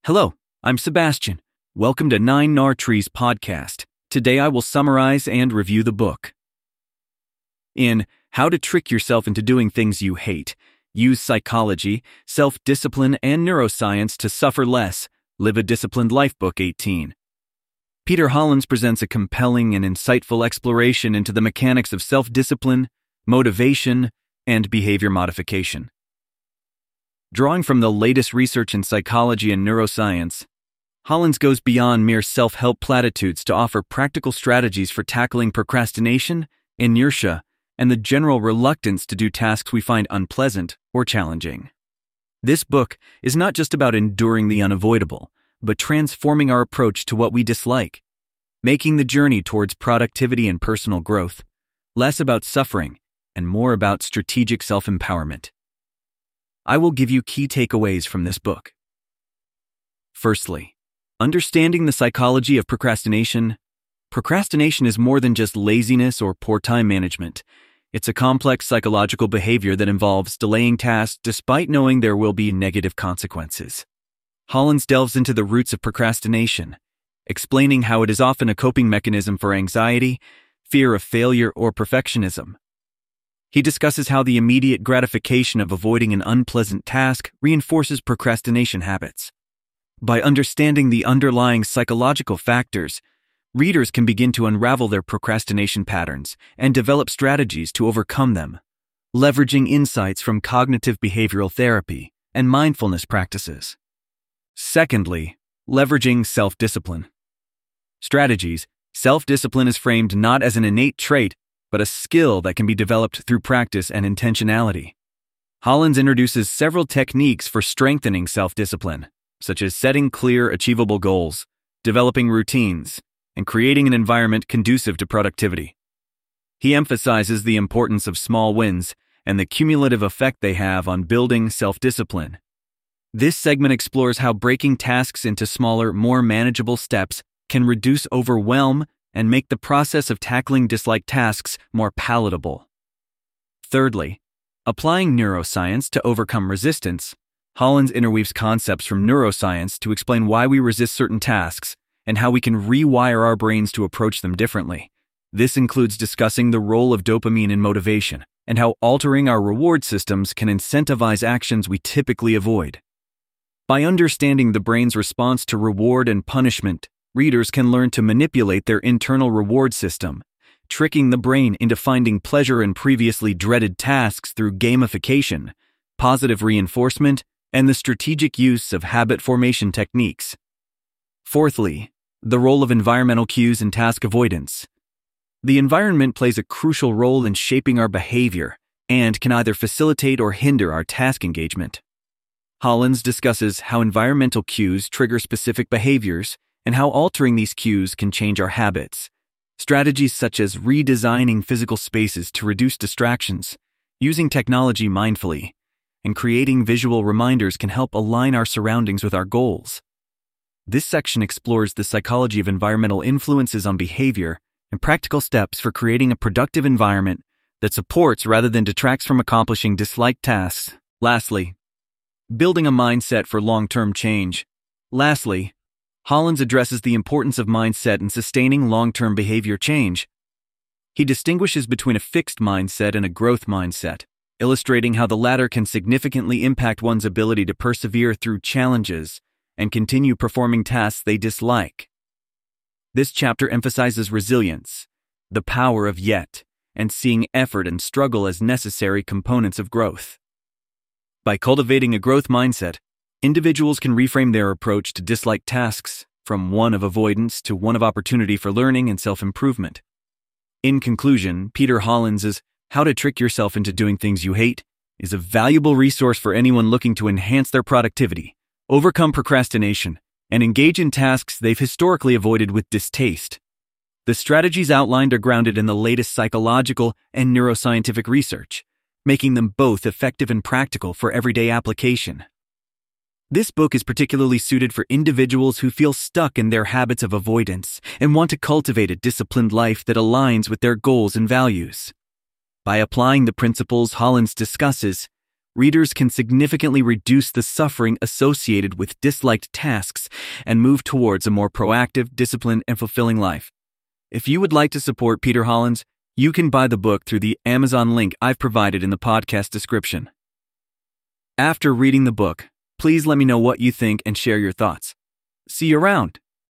Hello, I'm Sebastian. Welcome to Nine Gnar Trees podcast. Today I will summarize and review the book. In How to Trick Yourself into Doing Things You Hate, Use Psychology, Self-Discipline, and Neuroscience to Suffer Less, Live a Disciplined Life Book 18. Peter Hollins presents a compelling and insightful exploration into the mechanics of self-discipline, motivation, and behavior modification. Drawing from the latest research in psychology and neuroscience, Hollins goes beyond mere self-help platitudes to offer practical strategies for tackling procrastination, inertia, and the general reluctance to do tasks we find unpleasant or challenging. This book is not just about enduring the unavoidable, but transforming our approach to what we dislike, making the journey towards productivity and personal growth less about suffering and more about strategic self-empowerment. I will give you key takeaways from this book. Firstly, understanding the psychology of procrastination. Procrastination is more than just laziness or poor time management. It's a complex psychological behavior that involves delaying tasks despite knowing there will be negative consequences. Hollins delves into the roots of procrastination, explaining how it is often a coping mechanism for anxiety, fear of failure, or perfectionism. He discusses how the immediate gratification of avoiding an unpleasant task reinforces procrastination habits. By understanding the underlying psychological factors, readers can begin to unravel their procrastination patterns and develop strategies to overcome them, leveraging insights from cognitive behavioral therapy and mindfulness practices. Secondly, leveraging self-discipline. Strategies. Self-discipline is framed not as an innate trait, but a skill that can be developed through practice and intentionality. Hollins introduces several techniques for strengthening self-discipline, such as setting clear, achievable goals, developing routines, and creating an environment conducive to productivity. He emphasizes the importance of small wins and the cumulative effect they have on building self-discipline. This segment explores how breaking tasks into smaller, more manageable steps can reduce overwhelm and make the process of tackling disliked tasks more palatable. Thirdly, applying neuroscience to overcome resistance. Hollins interweaves concepts from neuroscience to explain why we resist certain tasks and how we can rewire our brains to approach them differently. This includes discussing the role of dopamine in motivation and how altering our reward systems can incentivize actions we typically avoid. By understanding the brain's response to reward and punishment, readers can learn to manipulate their internal reward system, tricking the brain into finding pleasure in previously dreaded tasks through gamification, positive reinforcement, and the strategic use of habit formation techniques. Fourthly, the role of environmental cues in task avoidance. The environment plays a crucial role in shaping our behavior and can either facilitate or hinder our task engagement. Hollins discusses how environmental cues trigger specific behaviors and how altering these cues can change our habits. Strategies such as redesigning physical spaces to reduce distractions, using technology mindfully, and creating visual reminders can help align our surroundings with our goals. This section explores the psychology of environmental influences on behavior and practical steps for creating a productive environment that supports rather than detracts from accomplishing disliked tasks. Lastly, building a mindset for long-term change. Hollins addresses the importance of mindset in sustaining long-term behavior change. He distinguishes between a fixed mindset and a growth mindset, illustrating how the latter can significantly impact one's ability to persevere through challenges and continue performing tasks they dislike. This chapter emphasizes resilience, the power of yet, and seeing effort and struggle as necessary components of growth. By cultivating a growth mindset, individuals can reframe their approach to disliked tasks from one of avoidance to one of opportunity for learning and self-improvement. In conclusion, Peter Hollins' How to Trick Yourself into Doing Things You Hate is a valuable resource for anyone looking to enhance their productivity, overcome procrastination, and engage in tasks they've historically avoided with distaste. The strategies outlined are grounded in the latest psychological and neuroscientific research, making them both effective and practical for everyday application. This book is particularly suited for individuals who feel stuck in their habits of avoidance and want to cultivate a disciplined life that aligns with their goals and values. By applying the principles Hollins discusses, readers can significantly reduce the suffering associated with disliked tasks and move towards a more proactive, disciplined, and fulfilling life. If you would like to support Peter Hollins, you can buy the book through the Amazon link I've provided in the podcast description. After reading the book, please let me know what you think and share your thoughts. See you around.